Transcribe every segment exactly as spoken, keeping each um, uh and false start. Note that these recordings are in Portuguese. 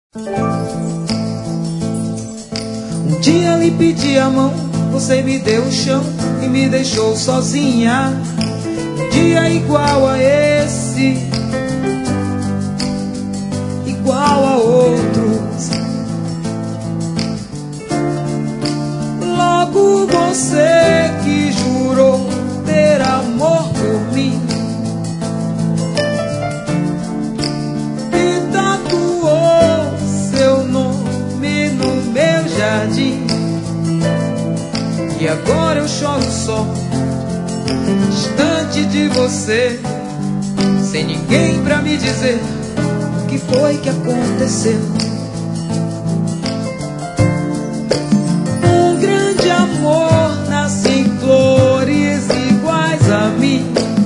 Um dia lhe pedi a mão, você me deu o chão e me deixou sozinha. Um dia igual a esse, igual a outros. Logo você que jurou ter amor por mim e tatuou seu nome no meu jardim. E agora eu choro só, distante de você, sem ninguém pra me dizer o que foi que aconteceu. Um grande amor nasce em flores iguais a mim.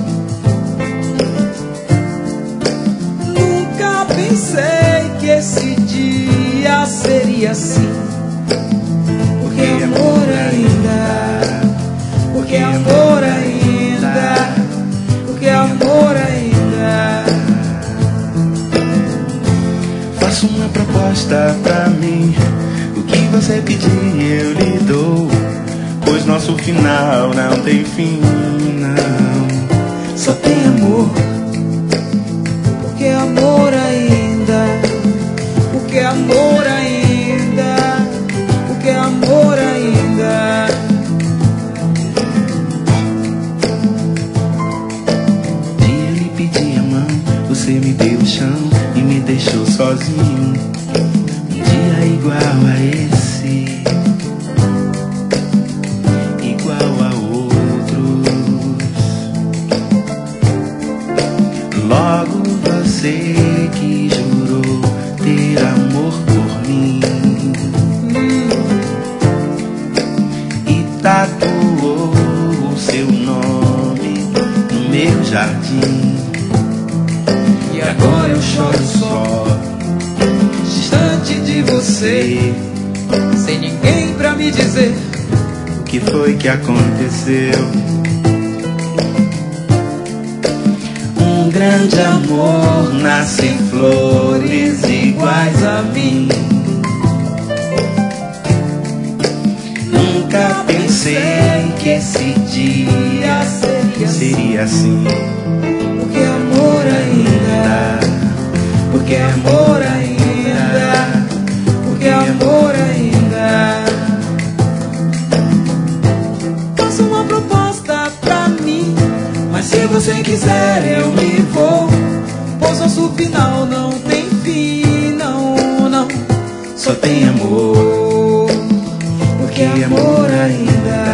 Nunca pensei que esse dia seria assim. Porque amor ainda, porque amor ainda, porque amor ainda. Faço uma proposta pra mim, o que você pedir eu lhe dou, pois nosso final não tem fim, não. Só tem amor, porque amor ainda, porque amor ainda, porque amor ainda. Um dia lhe pedi a mão, você me deu o chão e me deixou sozinho. Um dia igual a esse, igual a outros. Logo você que jurou ter amor por mim e tatuou o seu nome no meu jardim. E agora eu choro só, distante de você, sem ninguém pra me dizer o que foi que aconteceu. um grande amor nasce em flores iguais a mim. Nunca pensei que esse dia seria assim. Porque amor ainda, porque amor ainda, porque amor ainda. Faça uma proposta pra mim, mas se você quiser eu me vou, pois nosso final não tem fim, não, não. Só tem amor, porque amor ainda.